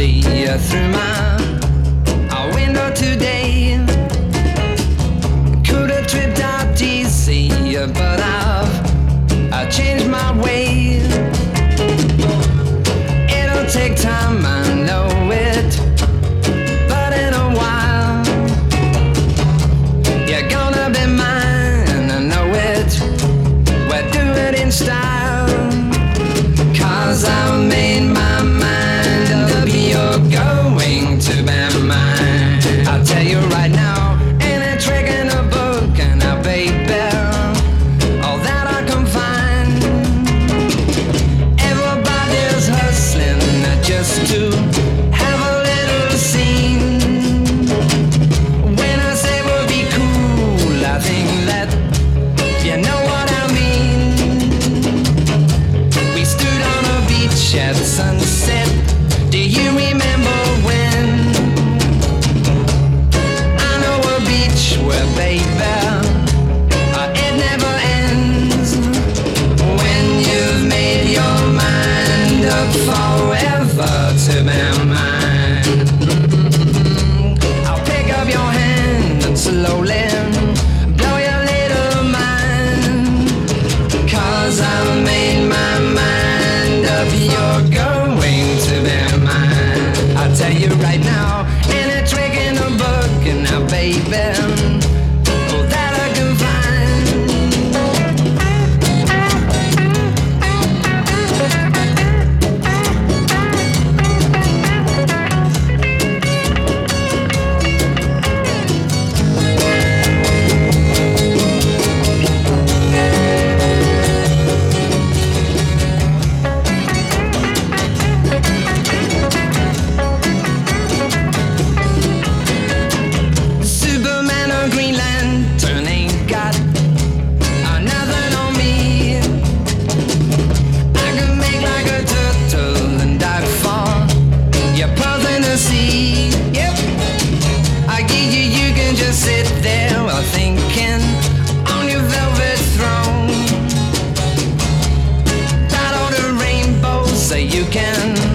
see you through my window today. Could have tripped out easy, but I've changed my way. It'll take time, I know it, but in a while you're gonna be mine, I know it. We'll do it in style, 'cause I've made my mind up. You're going to be mine. I'll tell you right now, ain't a trick in a book, and a baby, all that I can find. Everybody's hustling just to have a little scene. When I say we'll be cool, I think that you know what I mean. We stood on a beach at sunset. Do you remember when? I know a beach where, baby, it never ends. When you've made your mind up forever to be mine, I'll pick up your hand and slowly blow your little mind. 'Cause I've made my mind up. You're going to be mine. I'll tell you right now, ain't a trick in a book, and now, baby, all that I can find. Superman or Green Lantern ain't got nothing on me. I can make like a turtle and dive for your pearls in the sea. Yep, I give you, you can just sit there while thinking on your velvet throne. That all the rainbows so you can